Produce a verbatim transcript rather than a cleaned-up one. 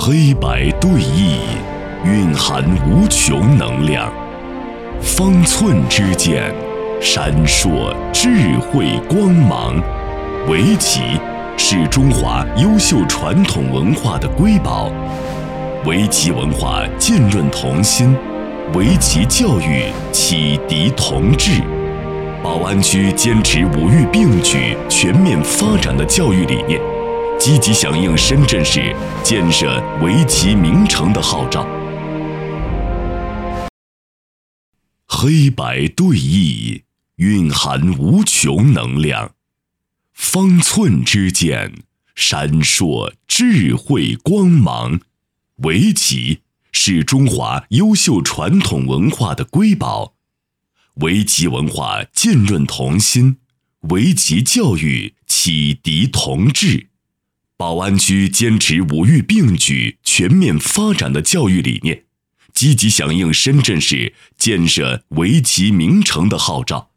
黑白对弈，蕴含无穷能量，方寸之间，闪烁智慧光芒。围棋是中华优秀传统文化的瑰宝，围棋文化浸润童心，围棋教育启迪童智。宝安区坚持五育并举、全面发展的教育理念，积极响应深圳市建设围棋名城的号召。黑白对弈，蕴含无穷能量，方寸之间，闪烁智慧光芒。围棋是中华优秀传统文化的瑰宝，围棋文化浸润童心，围棋教育启迪童智。宝安区坚持五育并举、全面发展的教育理念，积极响应深圳市建设围棋名城的号召。